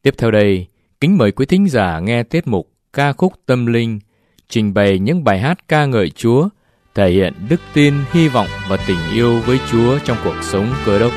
Tiếp theo đây, kính mời quý thính giả nghe tiết mục Ca khúc tâm linh, trình bày những bài hát ca ngợi Chúa, thể hiện đức tin, hy vọng và tình yêu với Chúa trong cuộc sống Cơ Đốc.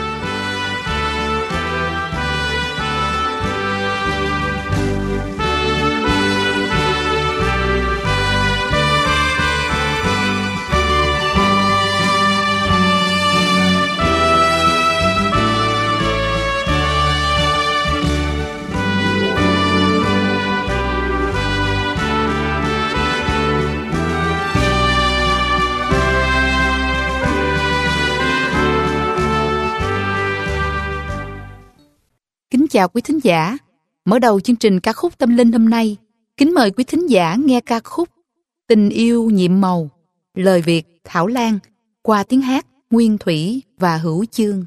Kính chào quý thính giả. Mở đầu chương trình ca khúc tâm linh hôm nay, kính mời quý thính giả nghe ca khúc Tình yêu nhiệm màu, lời Việt Thảo Lan, qua tiếng hát Nguyên Thủy và Hữu Chương.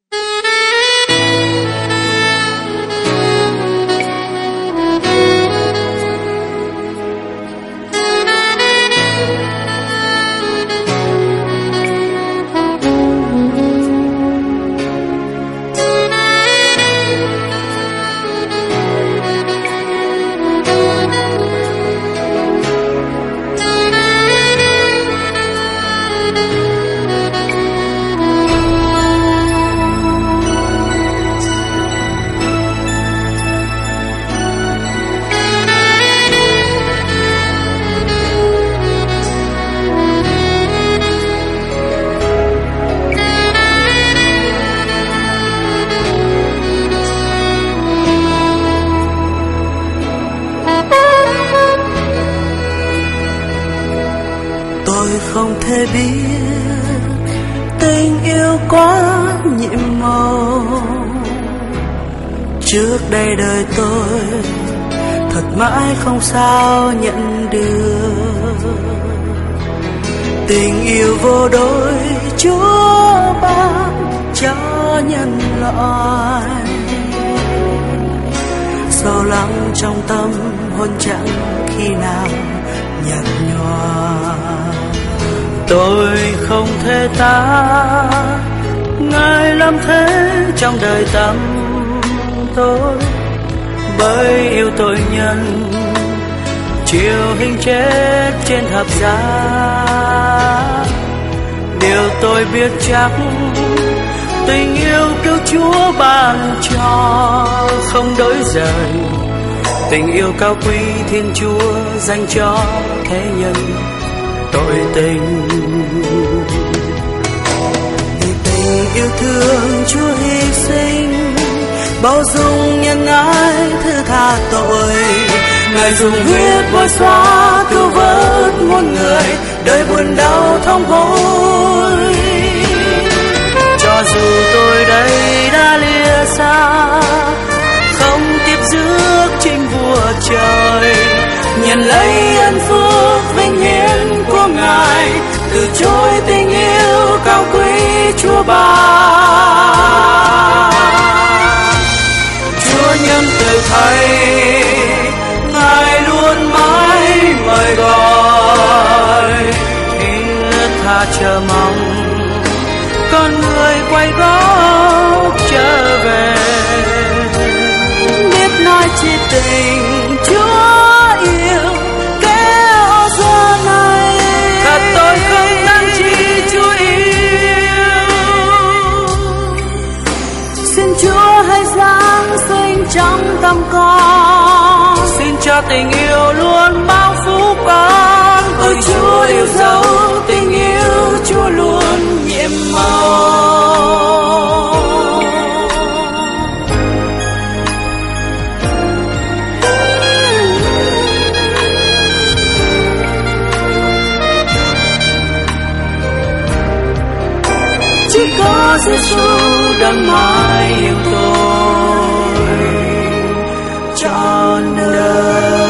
Không thể biết tình yêu quá nhiệm màu. Trước đây đời tôi thật mãi không sao nhận được tình yêu vô đối Chúa ban cho nhân loại. Sâu lắng trong tâm hồn chẳng khi nào nhạt nhòa. Tôi không thể tả Ngài làm thế trong đời tâm tôi, bởi yêu tôi nhân chịu hình chết trên thập giá. Điều tôi biết chắc tình yêu cứu Chúa ban cho không đổi dời. Tình yêu cao quý Thiên Chúa dành cho thế nhân tội tình. Vì tình yêu thương Chúa hy sinh, bao dung nhân ái thứ tha tội. Ngài dùng huyết bôi xóa cứu vớt muôn người, đời buồn đau thống hối. Cho dù tôi đây đã lìa xa, không tiếp rước chính vua trời, nhận lấy ân phúc vinh hiển của Ngài, từ chối tình yêu cao quý Chúa ban. Chúa nhân từ Thầy, Ngài luôn mãi mời gọi, thiết tha chờ mong con người quay gót trở về. Biết nói chi tình Chúa yêu kéo giờ này, thật tôi không đáng chi Chúa yêu. Xin Chúa hãy giáng sinh trong tâm con, xin cho tình yêu luôn bao phủ con. Ôi Chúa yêu dấu, tình yêu Chúa luôn nhiệm màu. Chỉ có Giêsu đang mãi yêu tôi trọn đời.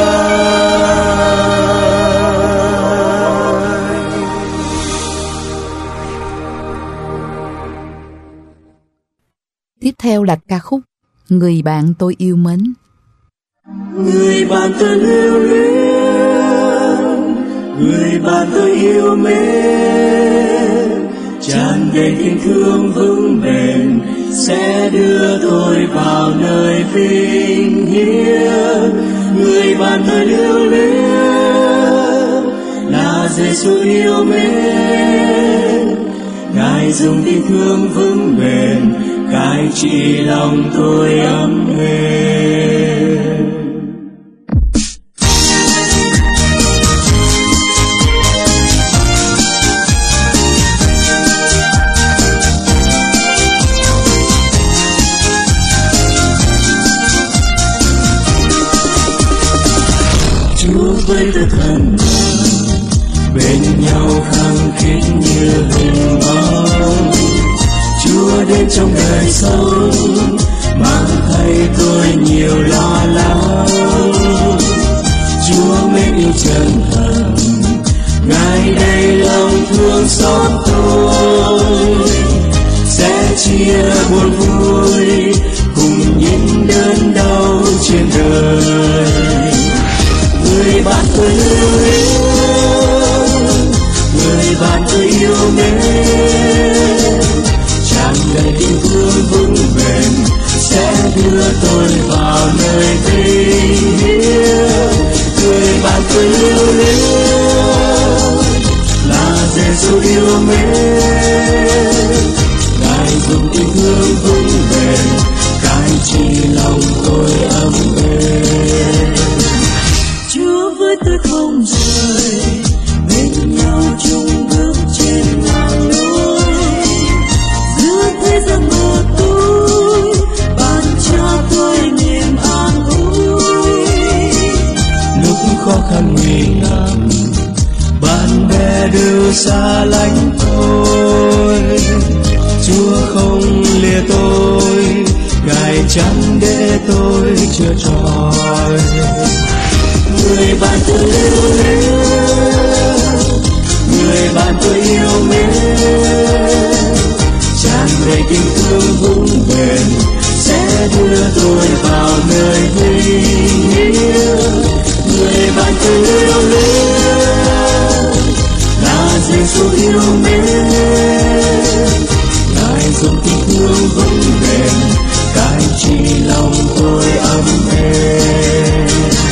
Tiếp theo là ca khúc Người bạn tôi yêu mến. Người bạn tôi lưu luyến, người bạn tôi yêu mến, tràn đầy tình thương vững bền, sẽ đưa tôi vào nơi vinh hiển. Người bạn tôi lưu luyến là Giêsu yêu mến, Ngài dùng tình thương vững bền cai trị lòng tôi ấm êm. Chúa với tôi thân bên nhau khăng khít như hình bóng. Chúa đến trong đời sống mang thay tôi nhiều lo lắng. Chúa mến yêu chân thành, Ngài đầy lòng thương xót tôi, sẽ chia buồn vui cùng những đớn đau trên đời. Người bạn tôi lưu luyến, người bạn tôi yêu mến, tràn đầy tình thương vững bền sẽ đưa tôi vào nơi vinh hiển. Người bạn tôi lưu luyến là Giêsu yêu mến, Ngài dùng tình thương vững bền cai trị lòng tôi ấm êm. Chúa với tôi không rời, bên nhau chung bước trên ngàn lối. Giữa thế gian mờ tối, ban cho tôi niềm an ủi. Lúc khó khăn nguy nan, bạn bè đều xa lánh tôi. Chúa không lìa tôi, Ngài chẳng để tôi chưa tròn. Người bạn tôi lưu luyến, người bạn tôi yêu mến, tràn đầy tình thương vững bền sẽ đưa tôi vào nơi vinh hiển. Người bạn tôi lưu luyến là Giêsu yêu mến, Ngài dùng tình thương vững bền cai trị lòng tôi ấm êm.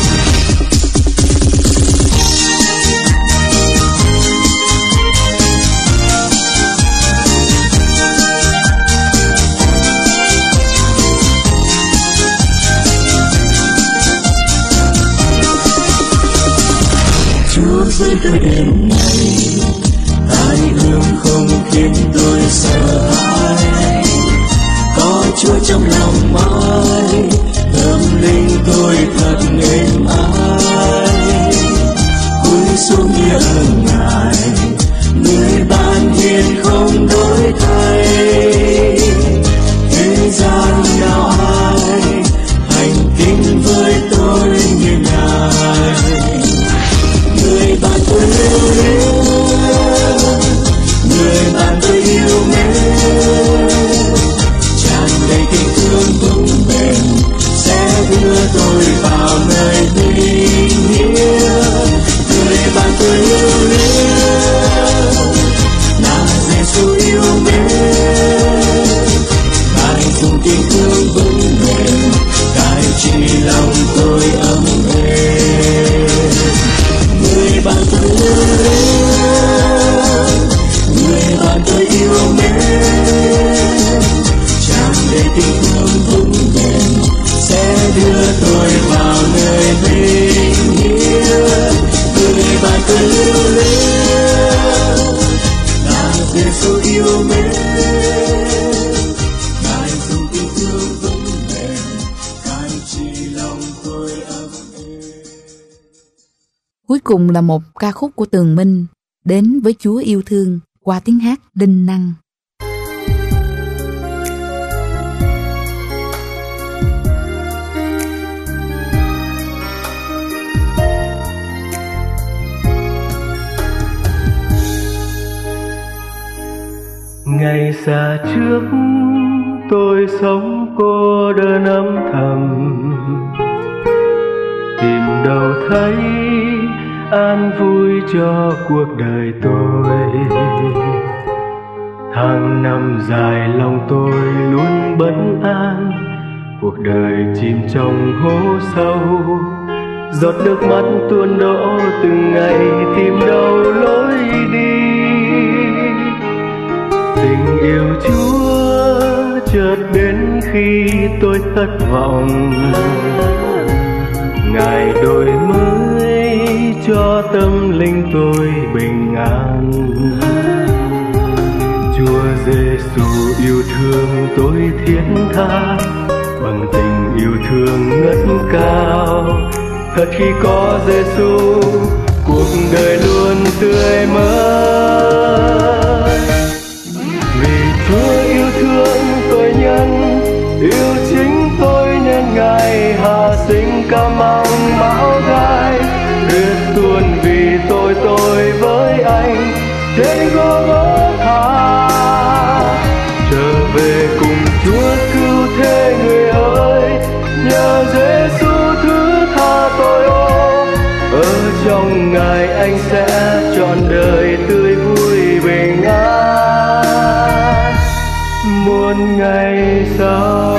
Với tôi đêm nay, tai ương không khiến tôi sợ hãi. Có Chúa trong lòng mãi, tâm linh tôi thật êm ái. Cúi xuống như ơn Ngài, người ban hiền không đổi thay. Thế gian nào ai hành tín với tôi như Ngài. Người bạn tôi lưu luyến, người bạn tôi yêu mến, tràn đầy tình thương vững bền sẽ đưa tôi vào nơi vinh hiển. Người bạn tôi lưu luyến là Giêsu yêu mến, Ngài dùng tình thương vững bền cai trị lòng tôi ấm êm. Người bạn tôi lưu luyến, người bạn tôi yêu mến, tràn đầy tình thương vững bền sẽ đưa tôi vào nơi vinh hiển. Người bạn tôi lưu luyến là Giêsu yêu mến, Ngài dùng tình thương vững bền cai trị lòng tôi ấm êm. Cuối cùng là một ca khúc của Tường Minh, Đến với Chúa yêu thương, qua tiếng hát Đinh Năng. Ngày xa trước tôi sống cô đơn âm thầm, tìm đâu thấy an vui cho cuộc đời tôi. Tháng năm dài lòng tôi luôn bất an, cuộc đời chìm trong hố sâu. Giọt nước mắt tuôn đổ từng ngày tìm đâu lối đi. Tình yêu Chúa chợt đến khi tôi thất vọng. Ngài đổi mới cho tâm linh tôi bình an. Chúa Giêsu yêu thương tôi thiết tha, bằng tình yêu thương ngất cao. Thật khi có Giêsu, cuộc đời luôn tươi mới. Vì Chúa yêu thương tôi nhân, yêu chính tôi nên Ngài hạ sinh ca mang mão gai. Huyết tuôn vì tôi với anh trên Gô-gô-tha. Trở về cùng Chúa cứu thế người ơi, nhờ Giêsu thứ tha tội ô. Ở trong Ngài anh sẽ trọn đời tươi vui bình an muôn ngày sau.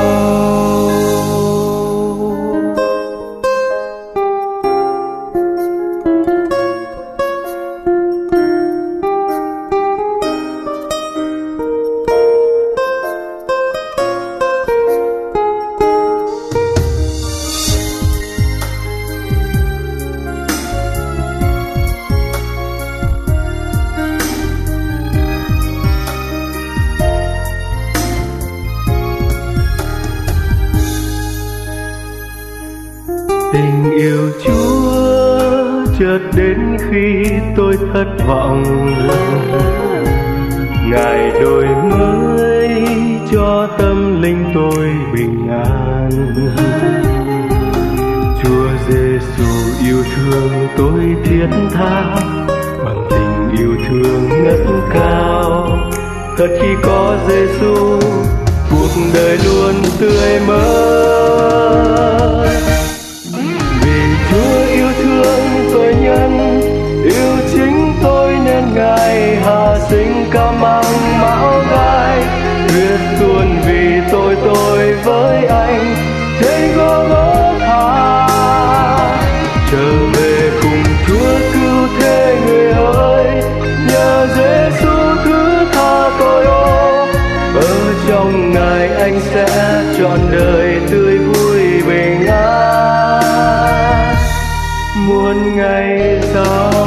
Tình yêu Chúa chợt đến khi tôi thất vọng. Ngài đổi mới cho tâm linh tôi bình an. Chúa Giêsu yêu thương tôi thiết tha, bằng tình yêu thương ngất cao. Thật khi có Giêsu, cuộc đời luôn tươi mới. Chúa yêu thương tôi nhân, yêu chính tôi nên Ngài hạ sinh ca mang mão gai. Huyết tuôn vì tôi với anh trên Gô-gô-tha. Trở về cùng Chúa cứu thế người ơi, nhờ Giêsu thứ tha tội ô. Ở trong Ngài anh sẽ trọn đời tươi vui bình an muôn ngày sau.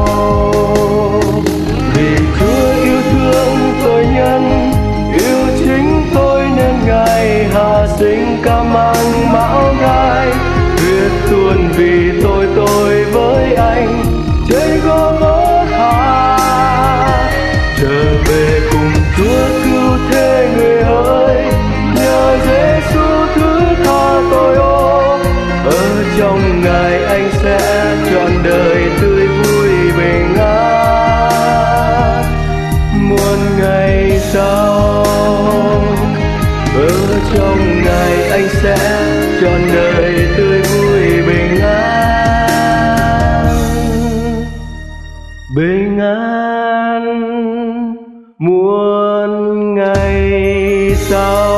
Vì Chúa yêu thương tôi nhân, yêu chính tôi nên Ngài hạ sinh ca mang mão gai. Huyết tuôn vì tôi với anh trên Gô-gô-tha. Trở về cùng Chúa cứu thế người ơi, nhờ Giêsu thứ tha tội ô. Ở trong Ngài anh sẽ trọn đời tươi vui bình an muôn ngày sau. Ở trong Ngài anh sẽ trọn đời tươi vui bình an muôn ngày sau.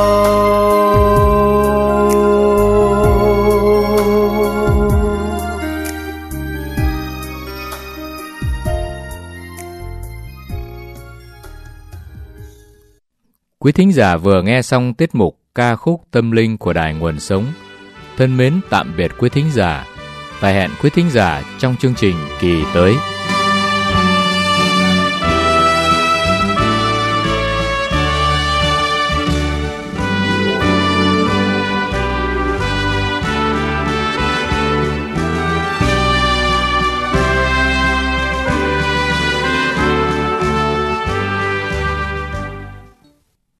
Quý thính giả vừa nghe xong tiết mục ca khúc tâm linh của Đài Nguồn Sống. Thân mến tạm biệt quý thính giả và hẹn quý thính giả trong chương trình kỳ tới.